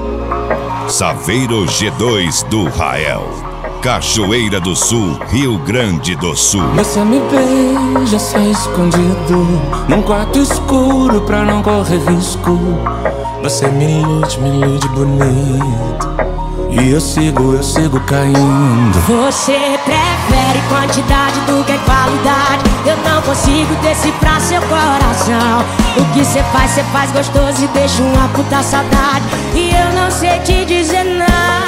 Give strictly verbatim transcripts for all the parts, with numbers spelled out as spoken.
Saveiro G dois do Rael, Cachoeira do Sul, Rio Grande do Sul. Você me beija só escondido, num quarto escuro pra não correr risco. Você me ilude, me ilude bonito, e eu sigo, eu sigo caindo. Você prefere quantidade do que qualidade. Eu não consigo decifrar seu coração. O que cê faz, cê faz gostoso e deixa uma puta saudade. E eu não sei te dizer não.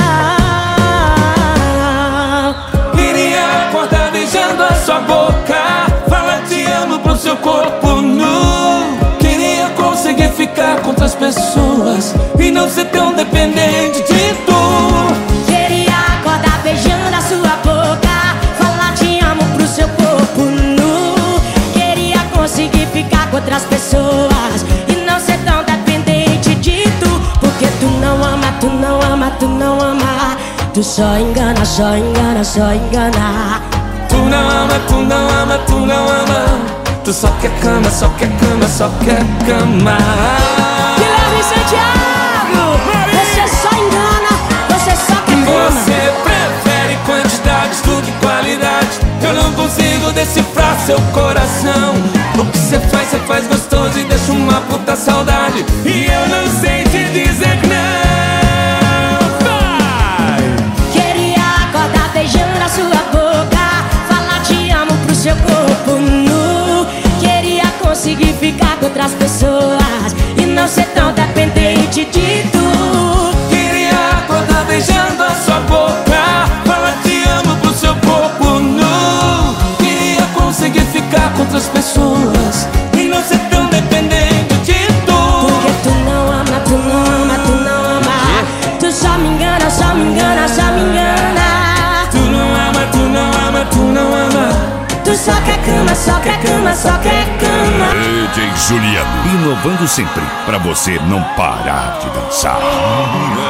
Queria acordar beijando a sua boca, falar te amo pro seu corpo nu. Queria conseguir ficar com outras pessoas e não ser tão dependente de tu. Queria acordar beijando a sua boca, falar te amo pro seu corpo nu. Queria conseguir ficar com outras pessoas e não ser tão dependente de tu. Porque tu não ama, tu não ama, tu não ama. Tu só engana, só engana, só engana. Tu não ama, tu não ama, tu não ama. Tu só quer cama, só quer cama, só quer cama. Guilherme Santiago, você só engana, você só quer cama. Você prefere quantidades do que qualidade. Eu não consigo decifrar seu coração. O que cê faz, cê faz gostoso e deixa uma puta saudade. E eu não sei te dizer não. Vai! Queria acordar beijando a sua boca, falar te amo pro seu corpo nu. Queria conseguir ficar com outras pessoas e não ser tão dependente de tu. Queria acordar beijando a sua boca, falar te amo pro seu corpo nu. Queria conseguir ficar com outras pessoas e não ser tão dependente de tu. Porque tu não ama, tu não ama, tu não ama. Tu só me engana, só me engana, só me engana. Tu não ama, tu não ama, tu não ama. Tu só quer cama, só quer cama, só quer cama. D J Juliano, inovando sempre pra você não parar de dançar.